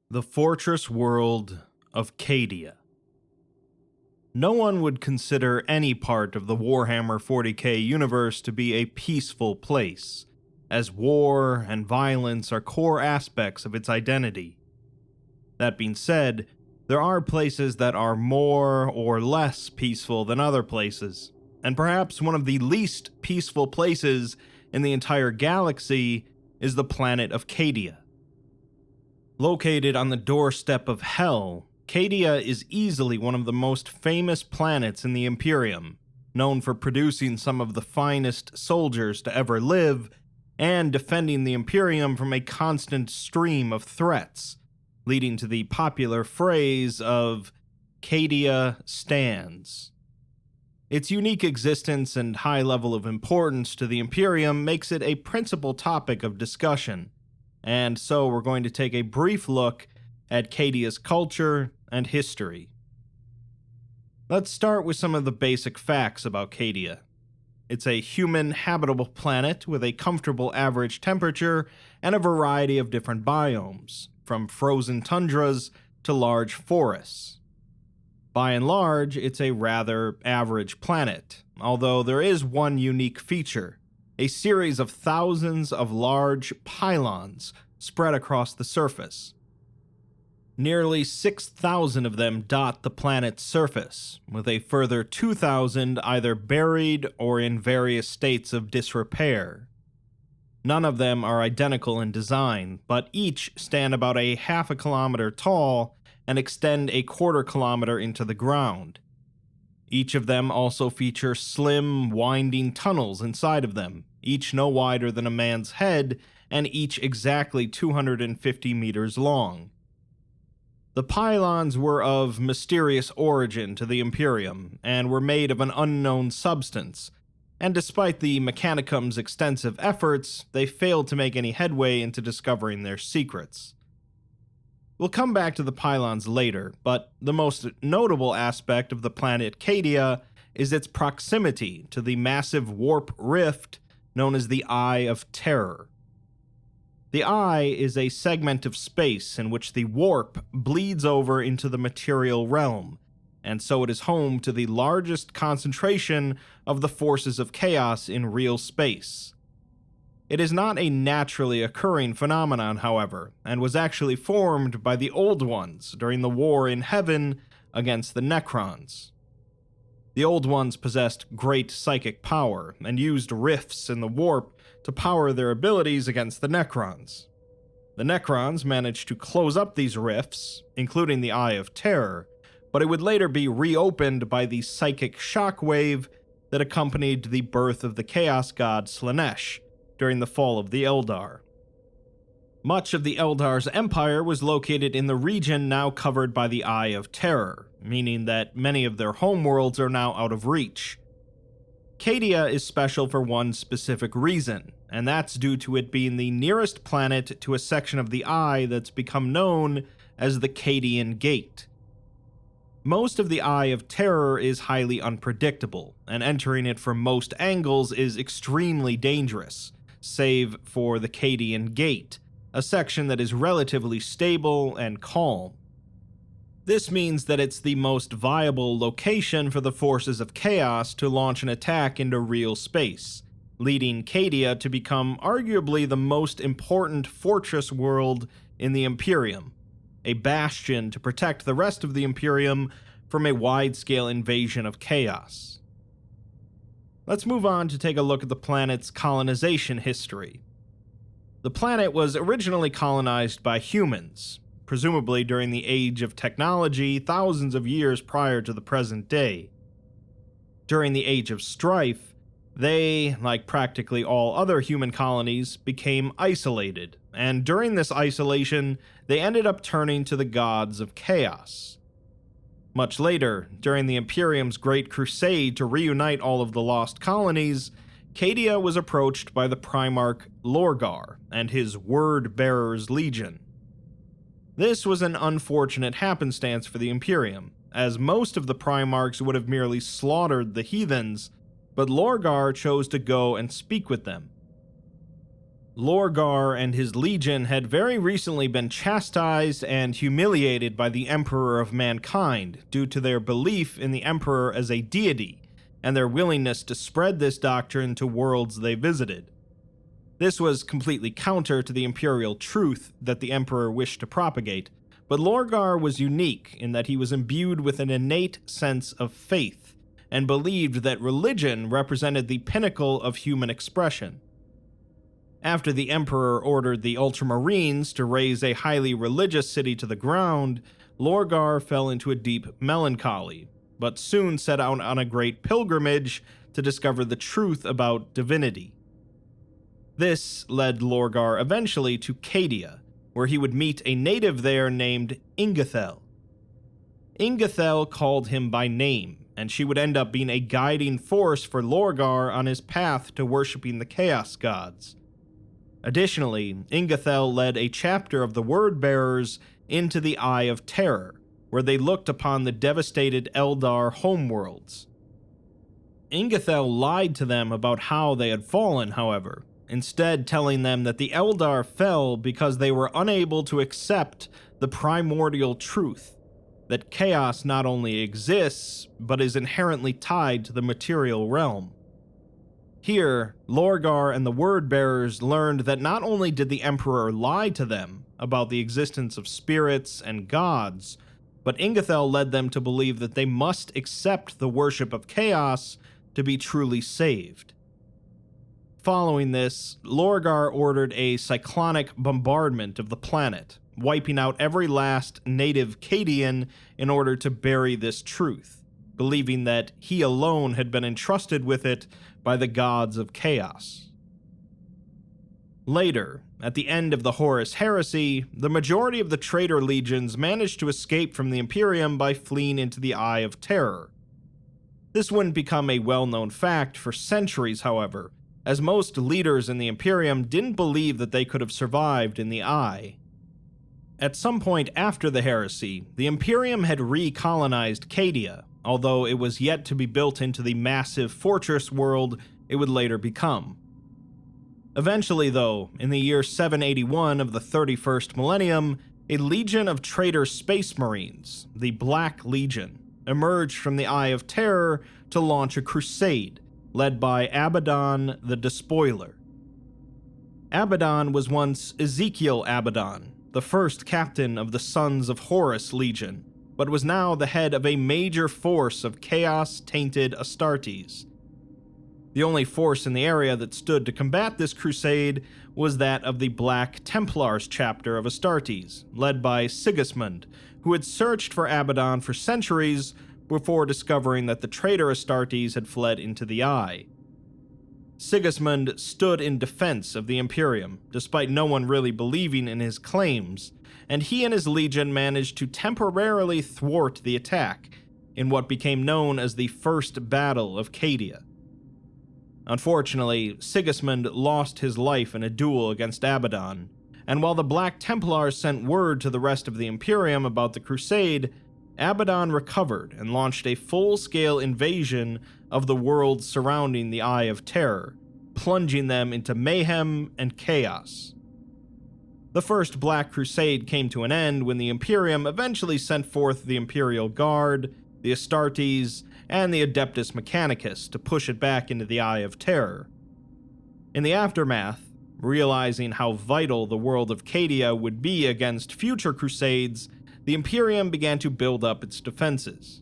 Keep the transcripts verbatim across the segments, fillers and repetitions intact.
The fortress world of Cadia. No one would consider any part of the Warhammer forty K universe to be a peaceful place, as war and violence are core aspects of its identity. That being said, there are places that are more or less peaceful than other places, and perhaps one of the least peaceful places in the entire galaxy is the planet of Cadia. Located on the doorstep of Hell, Cadia is easily one of the most famous planets in the Imperium, known for producing some of the finest soldiers to ever live, and defending the Imperium from a constant stream of threats, leading to the popular phrase of Cadia stands. Its unique existence and high level of importance to the Imperium makes it a principal topic of discussion, and so we're going to take a brief look at Cadia's culture and history. Let's start with some of the basic facts about Cadia. It's a human habitable planet with a comfortable average temperature and a variety of different biomes, from frozen tundras to large forests. By and large, it's a rather average planet, although there is one unique feature: a series of thousands of large pylons spread across the surface. Nearly six thousand of them dot the planet's surface, with a further two thousand either buried or in various states of disrepair. None of them are identical in design, but each stand about a half a kilometer tall and extend a quarter kilometer into the ground. Each of them also feature slim, winding tunnels inside of them, each no wider than a man's head and each exactly two hundred fifty meters long. The pylons were of mysterious origin to the Imperium and were made of an unknown substance, and despite the Mechanicum's extensive efforts, they failed to make any headway into discovering their secrets. We'll come back to the pylons later, but the most notable aspect of the planet Cadia is its proximity to the massive warp rift known as the Eye of Terror. The Eye is a segment of space in which the warp bleeds over into the material realm, and so it is home to the largest concentration of the forces of chaos in real space. It is not a naturally occurring phenomenon, however, and was actually formed by the Old Ones during the war in Heaven against the Necrons. The Old Ones possessed great psychic power and used rifts in the warp to power their abilities against the Necrons. The Necrons managed to close up these rifts, including the Eye of Terror, but it would later be reopened by the psychic shockwave that accompanied the birth of the Chaos God Slaanesh during the fall of the Eldar. Much of the Eldar's empire was located in the region now covered by the Eye of Terror, meaning that many of their homeworlds are now out of reach. Cadia is special for one specific reason, and that's due to it being the nearest planet to a section of the Eye that's become known as the Cadian Gate. Most of the Eye of Terror is highly unpredictable, and entering it from most angles is extremely dangerous, save for the Cadian Gate, a section that is relatively stable and calm. This means that it's the most viable location for the forces of chaos to launch an attack into real space, leading Cadia to become arguably the most important fortress world in the Imperium, a bastion to protect the rest of the Imperium from a wide-scale invasion of chaos. Let's move on to take a look at the planet's colonization history. The planet was originally colonized by humans, presumably during the Age of Technology thousands of years prior to the present day. During the Age of Strife, they, like practically all other human colonies, became isolated, and during this isolation, they ended up turning to the gods of chaos. Much later, during the Imperium's Great Crusade to reunite all of the lost colonies, Cadia was approached by the Primarch Lorgar and his Word-Bearers Legion. This was an unfortunate happenstance for the Imperium, as most of the Primarchs would have merely slaughtered the heathens, but Lorgar chose to go and speak with them. Lorgar and his legion had very recently been chastised and humiliated by the Emperor of Mankind due to their belief in the Emperor as a deity and their willingness to spread this doctrine to worlds they visited. This was completely counter to the imperial truth that the Emperor wished to propagate, but Lorgar was unique in that he was imbued with an innate sense of faith and believed that religion represented the pinnacle of human expression. After the Emperor ordered the Ultramarines to raze a highly religious city to the ground, Lorgar fell into a deep melancholy, but soon set out on a great pilgrimage to discover the truth about divinity. This led Lorgar eventually to Cadia, where he would meet a native there named Ingethel. Ingethel called him by name, and she would end up being a guiding force for Lorgar on his path to worshipping the Chaos Gods. Additionally, Ingethel led a chapter of the Word-Bearers into the Eye of Terror, where they looked upon the devastated Eldar homeworlds. Ingethel lied to them about how they had fallen, however, instead telling them that the Eldar fell because they were unable to accept the primordial truth, that chaos not only exists, but is inherently tied to the material realm. Here, Lorgar and the Word-Bearers learned that not only did the Emperor lie to them about the existence of spirits and gods, but Ingethel led them to believe that they must accept the worship of chaos to be truly saved. Following this, Lorgar ordered a cyclonic bombardment of the planet, wiping out every last native Cadian in order to bury this truth, believing that he alone had been entrusted with it by the gods of chaos. Later, at the end of the Horus Heresy, the majority of the traitor legions managed to escape from the Imperium by fleeing into the Eye of Terror. This wouldn't become a well-known fact for centuries, however, as most leaders in the Imperium didn't believe that they could have survived in the Eye. At some point after the Heresy, the Imperium had recolonized Cadia, although it was yet to be built into the massive fortress world it would later become. Eventually, though, in the year seven eighty-one of the thirty-first millennium, a legion of traitor space marines, the Black Legion, emerged from the Eye of Terror to launch a crusade, led by Abaddon the Despoiler. Abaddon was once Ezekiel Abaddon, the first captain of the Sons of Horus Legion, but was now the head of a major force of chaos-tainted Astartes. The only force in the area that stood to combat this crusade was that of the Black Templars chapter of Astartes, led by Sigismund, who had searched for Abaddon for centuries before discovering that the traitor Astartes had fled into the Eye. Sigismund stood in defense of the Imperium, despite no one really believing in his claims, and he and his legion managed to temporarily thwart the attack in what became known as the First Battle of Cadia. Unfortunately, Sigismund lost his life in a duel against Abaddon, and while the Black Templars sent word to the rest of the Imperium about the crusade, Abaddon recovered and launched a full-scale invasion of the worlds surrounding the Eye of Terror, plunging them into mayhem and chaos. The First Black Crusade came to an end when the Imperium eventually sent forth the Imperial Guard, the Astartes, and the Adeptus Mechanicus to push it back into the Eye of Terror. In the aftermath, realizing how vital the world of Cadia would be against future crusades, the Imperium began to build up its defenses.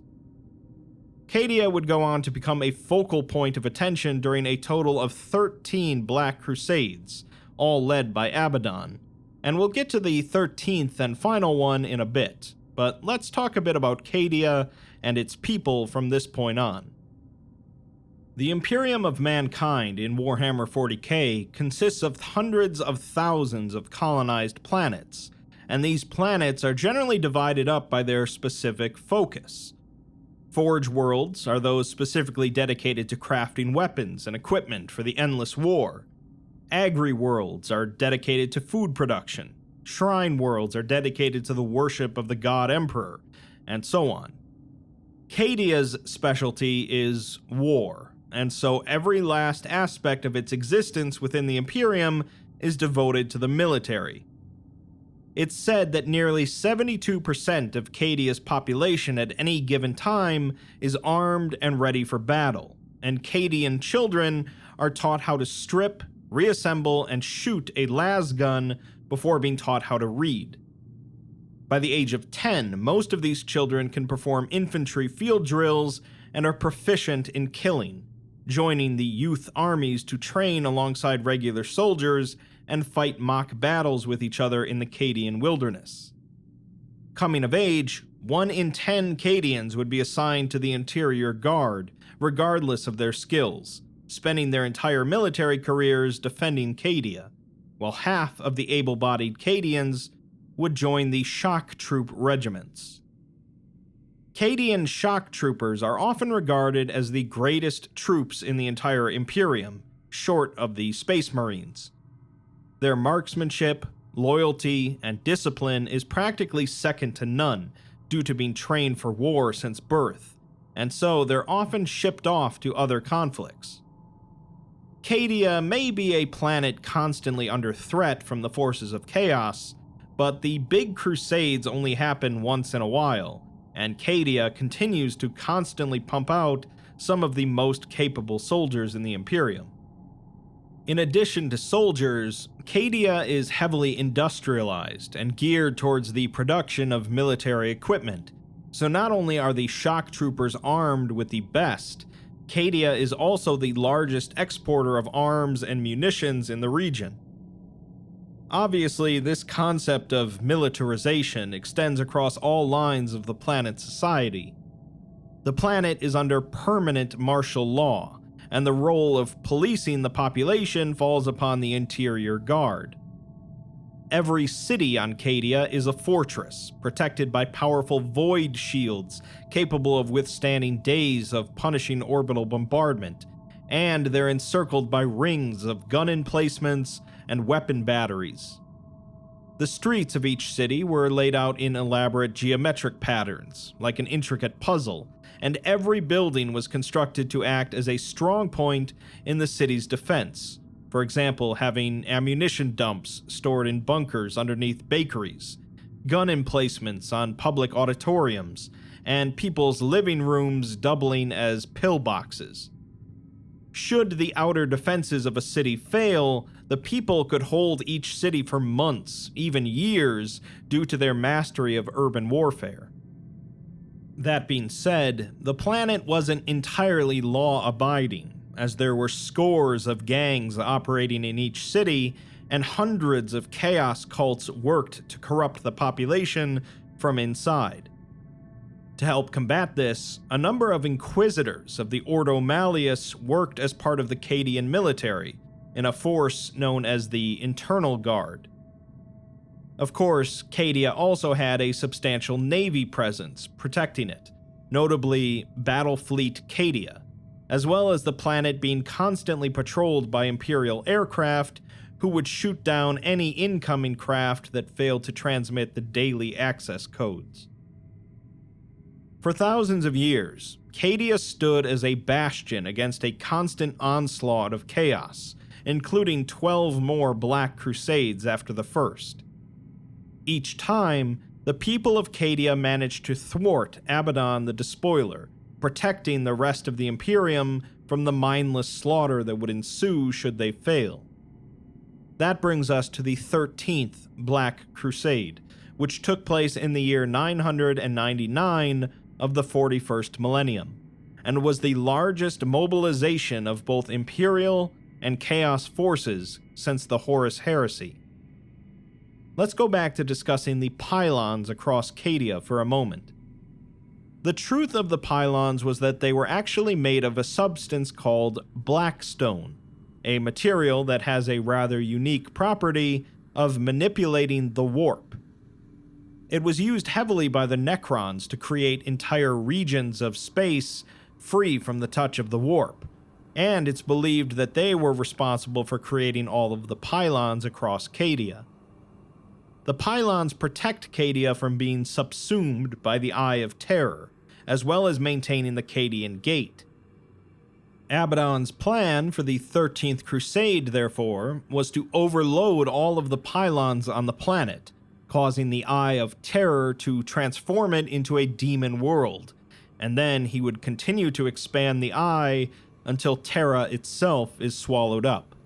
Cadia would go on to become a focal point of attention during a total of thirteen Black Crusades, all led by Abaddon, and we'll get to the thirteenth and final one in a bit, but let's talk a bit about Cadia and its people from this point on. The Imperium of Mankind in Warhammer forty K consists of hundreds of thousands of colonized planets, and these planets are generally divided up by their specific focus. Forge worlds are those specifically dedicated to crafting weapons and equipment for the endless war. Agri worlds are dedicated to food production. Shrine worlds are dedicated to the worship of the God Emperor, and so on. Cadia's specialty is war, and so every last aspect of its existence within the Imperium is devoted to the military. It's said that nearly seventy-two percent of Cadia's population at any given time is armed and ready for battle, and Cadian children are taught how to strip, reassemble, and shoot a las gun before being taught how to read. By the age of ten, most of these children can perform infantry field drills and are proficient in killing, joining the youth armies to train alongside regular soldiers and fight mock battles with each other in the Cadian wilderness. Coming of age, one in ten Cadians would be assigned to the Interior Guard, regardless of their skills, spending their entire military careers defending Cadia, while half of the able-bodied Cadians would join the shock troop regiments. Cadian shock troopers are often regarded as the greatest troops in the entire Imperium, short of the Space Marines. Their marksmanship, loyalty, and discipline is practically second to none due to being trained for war since birth, and so they're often shipped off to other conflicts. Cadia may be a planet constantly under threat from the forces of chaos, but the big crusades only happen once in a while, and Cadia continues to constantly pump out some of the most capable soldiers in the Imperium. In addition to soldiers, Cadia is heavily industrialized and geared towards the production of military equipment, so not only are the shock troopers armed with the best, Cadia is also the largest exporter of arms and munitions in the region. Obviously, this concept of militarization extends across all lines of the planet's society. The planet is under permanent martial law, and the role of policing the population falls upon the Interior Guard. Every city on Cadia is a fortress, protected by powerful void shields capable of withstanding days of punishing orbital bombardment, and they're encircled by rings of gun emplacements and weapon batteries. The streets of each city were laid out in elaborate geometric patterns, like an intricate puzzle, and every building was constructed to act as a strong point in the city's defense, for example, having ammunition dumps stored in bunkers underneath bakeries, gun emplacements on public auditoriums, and people's living rooms doubling as pillboxes. Should the outer defenses of a city fail, the people could hold each city for months, even years, due to their mastery of urban warfare. That being said, the planet wasn't entirely law-abiding, as there were scores of gangs operating in each city, and hundreds of chaos cults worked to corrupt the population from inside. To help combat this, a number of inquisitors of the Ordo Malleus worked as part of the Cadian military, in a force known as the Internal Guard. Of course, Cadia also had a substantial navy presence protecting it, notably Battle Fleet Cadia, as well as the planet being constantly patrolled by Imperial aircraft who would shoot down any incoming craft that failed to transmit the daily access codes. For thousands of years, Cadia stood as a bastion against a constant onslaught of chaos, including twelve more Black Crusades after the first. Each time, the people of Cadia managed to thwart Abaddon the Despoiler, protecting the rest of the Imperium from the mindless slaughter that would ensue should they fail. That brings us to the thirteenth Black Crusade, which took place in the year nine hundred ninety-nine of the forty-first millennium, and was the largest mobilization of both Imperial and Chaos forces since the Horus Heresy. Let's go back to discussing the pylons across Cadia for a moment. The truth of the pylons was that they were actually made of a substance called blackstone, a material that has a rather unique property of manipulating the warp. It was used heavily by the Necrons to create entire regions of space free from the touch of the warp, and it's believed that they were responsible for creating all of the pylons across Cadia. The pylons protect Cadia from being subsumed by the Eye of Terror, as well as maintaining the Cadian Gate. Abaddon's plan for the thirteenth Crusade, therefore, was to overload all of the pylons on the planet, causing the Eye of Terror to transform it into a demon world, and then he would continue to expand the Eye until Terra itself is swallowed up.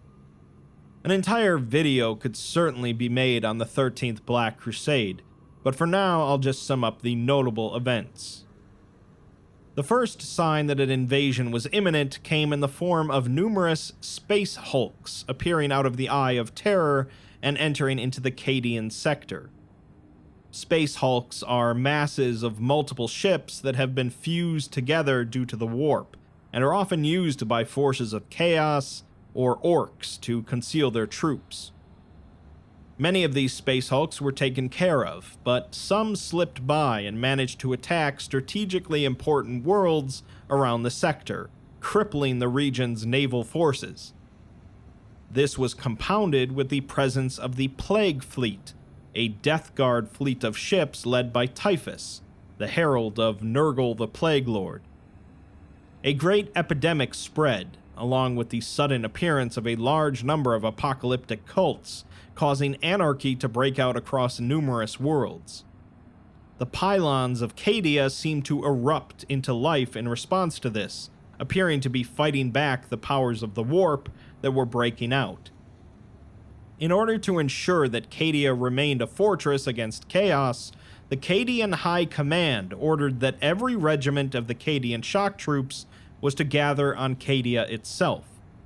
An entire video could certainly be made on the thirteenth Black Crusade, but for now I'll just sum up the notable events. The first sign that an invasion was imminent came in the form of numerous space hulks appearing out of the Eye of Terror and entering into the Cadian sector. Space hulks are masses of multiple ships that have been fused together due to the warp, and are often used by forces of chaos or orcs to conceal their troops. Many of these space hulks were taken care of, but some slipped by and managed to attack strategically important worlds around the sector, crippling the region's naval forces. This was compounded with the presence of the Plague Fleet, a Death Guard fleet of ships led by Typhus, the herald of Nurgle the Plague Lord. A great epidemic spread, along with the sudden appearance of a large number of apocalyptic cults, causing anarchy to break out across numerous worlds. The pylons of Cadia seemed to erupt into life in response to this, appearing to be fighting back the powers of the warp that were breaking out. In order to ensure that Cadia remained a fortress against chaos, the Cadian High Command ordered that every regiment of the Cadian shock troops was to gather on Cadia itself.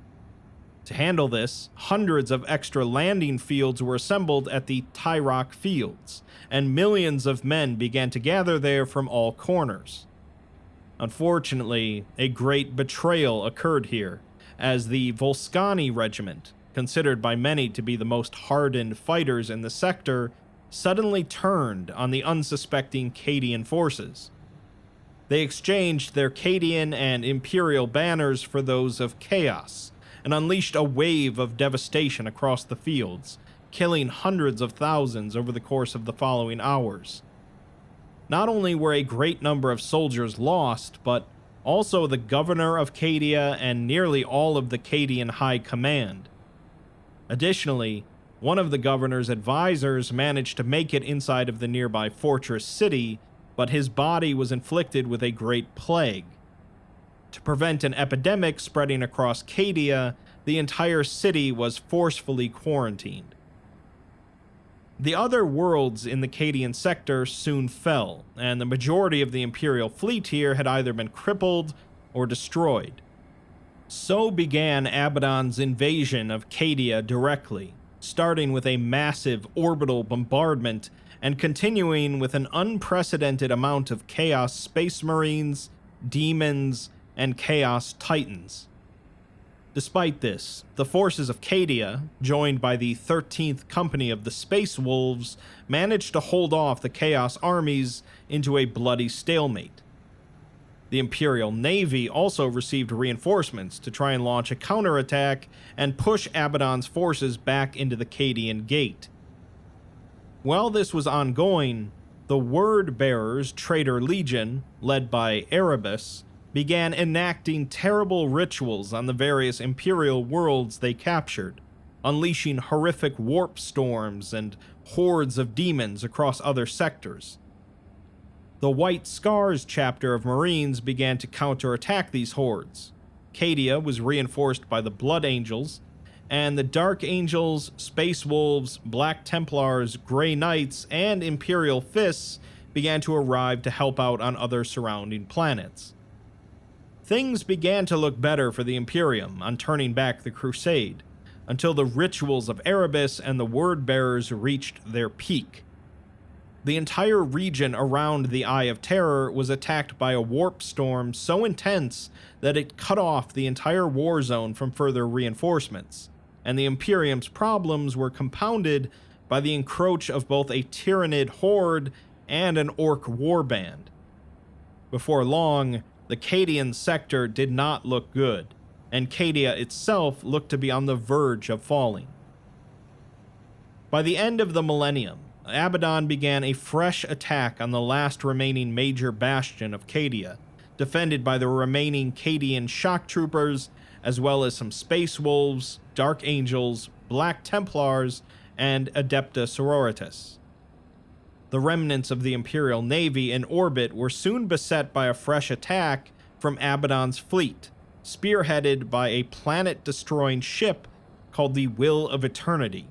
To handle this, hundreds of extra landing fields were assembled at the Tyrock Fields, and millions of men began to gather there from all corners. Unfortunately, a great betrayal occurred here, as the Volscani Regiment, considered by many to be the most hardened fighters in the sector, suddenly turned on the unsuspecting Cadian forces. They exchanged their Cadian and Imperial banners for those of Chaos, and unleashed a wave of devastation across the fields, killing hundreds of thousands over the course of the following hours. Not only were a great number of soldiers lost, but also the governor of Cadia and nearly all of the Cadian High Command. Additionally, one of the governor's advisors managed to make it inside of the nearby fortress city, but his body was inflicted with a great plague. To prevent an epidemic spreading across Cadia, the entire city was forcefully quarantined. The other worlds in the Cadian sector soon fell, and the majority of the Imperial fleet here had either been crippled or destroyed. So began Abaddon's invasion of Cadia directly, starting with a massive orbital bombardment and continuing with an unprecedented amount of Chaos Space Marines, demons, and Chaos Titans. Despite this, the forces of Cadia, joined by the thirteenth Company of the Space Wolves, managed to hold off the Chaos armies into a bloody stalemate. The Imperial Navy also received reinforcements to try and launch a counterattack and push Abaddon's forces back into the Cadian Gate. While this was ongoing, the Word Bearers Traitor Legion, led by Erebus, began enacting terrible rituals on the various Imperial worlds they captured, unleashing horrific warp storms and hordes of demons across other sectors. The White Scars chapter of Marines began to counterattack these hordes. Cadia was reinforced by the Blood Angels, and the Dark Angels, Space Wolves, Black Templars, Grey Knights, and Imperial Fists began to arrive to help out on other surrounding planets. Things began to look better for the Imperium on turning back the Crusade, until the rituals of Erebus and the Word Bearers reached their peak. The entire region around the Eye of Terror was attacked by a warp storm so intense that it cut off the entire war zone from further reinforcements, and the Imperium's problems were compounded by the encroach of both a Tyrannid horde and an orc warband. Before long, the Cadian sector did not look good, and Cadia itself looked to be on the verge of falling. By the end of the millennium, Abaddon began a fresh attack on the last remaining major bastion of Cadia, defended by the remaining Cadian shock troopers, as well as some Space Wolves, Dark Angels, Black Templars, and Adepta Sororitas. The remnants of the Imperial Navy in orbit were soon beset by a fresh attack from Abaddon's fleet, spearheaded by a planet-destroying ship called the Will of Eternity.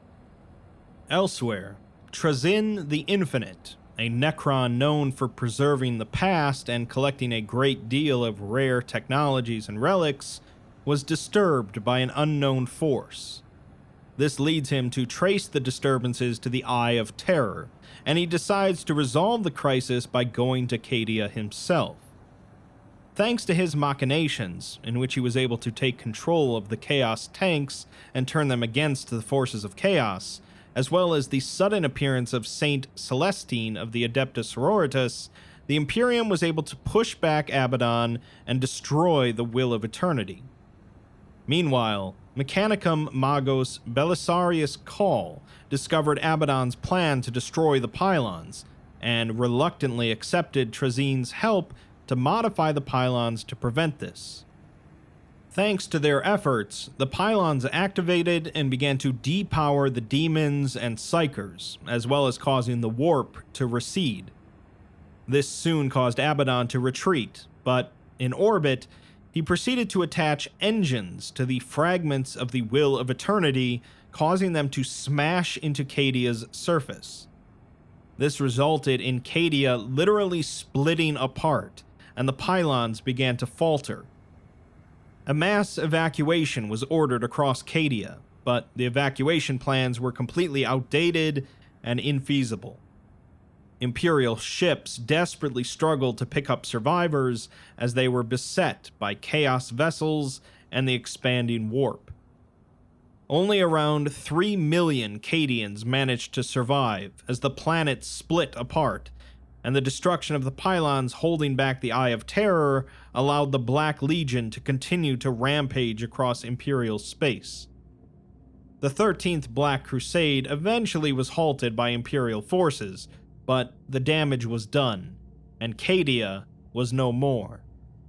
Elsewhere, Trazyn the Infinite, a Necron known for preserving the past and collecting a great deal of rare technologies and relics, was disturbed by an unknown force. This leads him to trace the disturbances to the Eye of Terror, and he decides to resolve the crisis by going to Cadia himself. Thanks to his machinations, in which he was able to take control of the Chaos tanks and turn them against the forces of Chaos, as well as the sudden appearance of Saint Celestine of the Adepta Sororitas, the Imperium was able to push back Abaddon and destroy the Will of Eternity. Meanwhile, Mechanicum Magos Belisarius Cawl discovered Abaddon's plan to destroy the pylons, and reluctantly accepted Trazyn's help to modify the pylons to prevent this. Thanks to their efforts, the pylons activated and began to depower the demons and psychers, as well as causing the warp to recede. This soon caused Abaddon to retreat, but in orbit, he proceeded to attach engines to the fragments of the Will of Eternity, causing them to smash into Cadia's surface. This resulted in Cadia literally splitting apart, and the pylons began to falter. A mass evacuation was ordered across Cadia, but the evacuation plans were completely outdated and infeasible. Imperial ships desperately struggled to pick up survivors as they were beset by Chaos vessels and the expanding warp. Only around three million Cadians managed to survive as the planet split apart, and the destruction of the pylons holding back the Eye of Terror allowed the Black Legion to continue to rampage across Imperial space. The thirteenth Black Crusade eventually was halted by Imperial forces, but the damage was done, and Cadia was no more.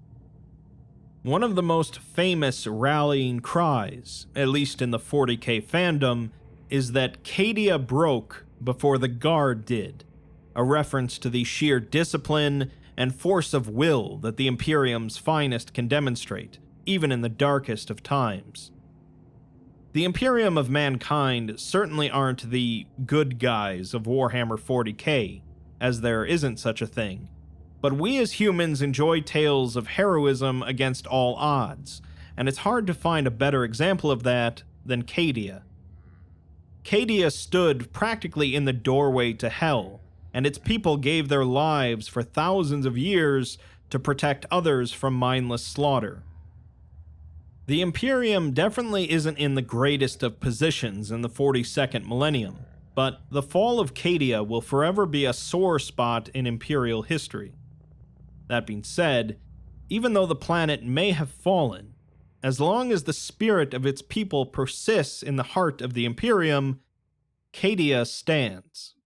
One of the most famous rallying cries, at least in the forty K fandom, is that Cadia broke before the Guard did, a reference to the sheer discipline and force of will that the Imperium's finest can demonstrate, even in the darkest of times. The Imperium of Mankind certainly aren't the good guys of Warhammer forty K, as there isn't such a thing, but we as humans enjoy tales of heroism against all odds, and it's hard to find a better example of that than Cadia. Cadia stood practically in the doorway to hell, and its people gave their lives for thousands of years to protect others from mindless slaughter. The Imperium definitely isn't in the greatest of positions in the forty-second millennium, but the fall of Cadia will forever be a sore spot in Imperial history. That being said, even though the planet may have fallen, as long as the spirit of its people persists in the heart of the Imperium, Cadia stands.